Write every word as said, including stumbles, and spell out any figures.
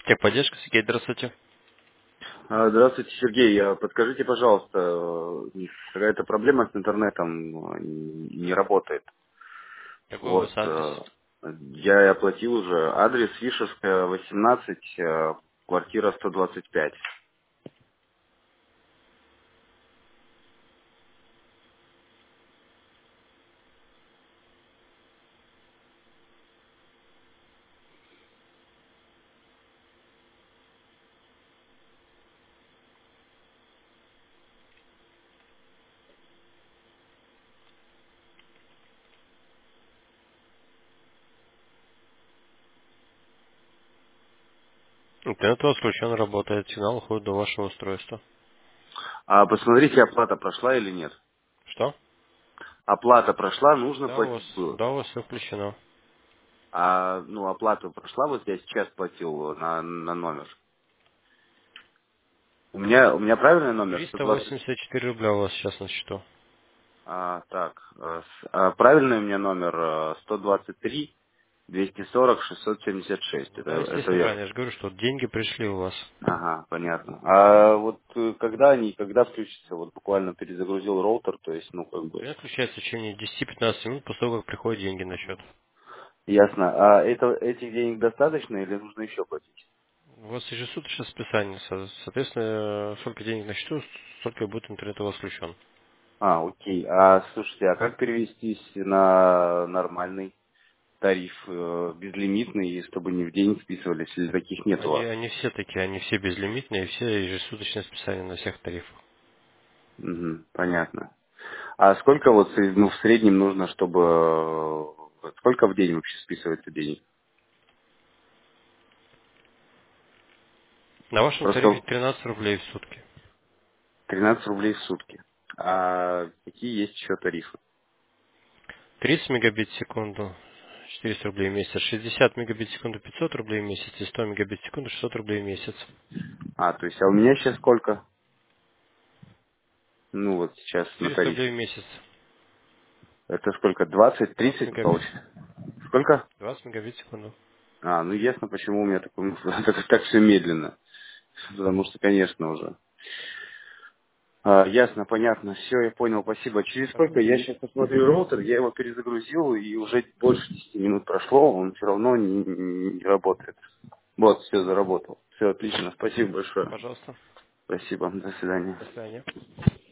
Техподдержка, Сергей, здравствуйте. А, Здравствуйте, Сергей. А, Подскажите, пожалуйста, э, какая-то проблема с интернетом э, не работает. Какой у вас Вот, адрес? э, я и оплатил уже. Адрес Вишевская, восемнадцать, э, квартира сто двадцать пять. Интернет у вас включен, работает, сигнал уходит до вашего устройства. А посмотрите, оплата прошла или нет? Что? Оплата прошла, нужно Да, у вас, платить было. да, у вас все включено. А, ну, оплата прошла, вот я сейчас платил на, на номер. У меня, у меня правильный номер сто триста двадцать. восемьдесят четыре рубля у вас сейчас на счету. А, так, э, с- а, правильный у меня номер э, сто двадцать три двести сорок шестьсот семьдесят шесть. Ну Это, да, это естественно, верно. правильно. Я же говорю, что вот деньги пришли у вас. Ага, понятно. А вот э, когда они, когда включатся? Вот буквально перезагрузил роутер, то есть, ну, как бы, Интернет включается в течение десяти-пятнадцати минут после того, как приходят деньги на счет. ясно. А это, этих денег достаточно или нужно еще платить? У вас ежесуточное списание. со- Соответственно, сколько денег на счету, столько и будет интернет у вас включен. А, окей. А, слушайте, а как перевестись на нормальный тариф, э, безлимитный, и чтобы не в день списывались, или таких нет у Они, вас? они все такие, они все безлимитные, все ежесуточное списание на всех тарифах. Мгм, понятно. А сколько вот, э, ну, в среднем нужно, чтобы... э, Сколько в день вообще списывается денег? На вашем тарифе Просто тринадцать рублей в сутки. тринадцать рублей в сутки. А какие есть еще тарифы? тридцать мегабит в секунду, четыреста рублей в месяц. шестьдесят мегабит в секунду, пятьсот рублей в месяц. И сто мегабит в секунду, шестьсот рублей в месяц. А, то есть, а у меня сейчас сколько? Ну, вот сейчас на четыреста рублей в тарифе. месяц. Это сколько? двадцать, двадцать тридцать мегабит. получится? Сколько? двадцать мегабит в секунду. А, ну ясно, почему у меня так, ну, так, так все медленно. Потому что, конечно, уже. А, ясно, понятно. Все, я понял, спасибо. Через сколько? Я сейчас посмотрю роутер, я его перезагрузил, и уже больше десяти минут прошло, он все равно не, не- не работает. Вот, все, заработал. Все отлично, спасибо большое. Пожалуйста. Спасибо, до свидания. До свидания.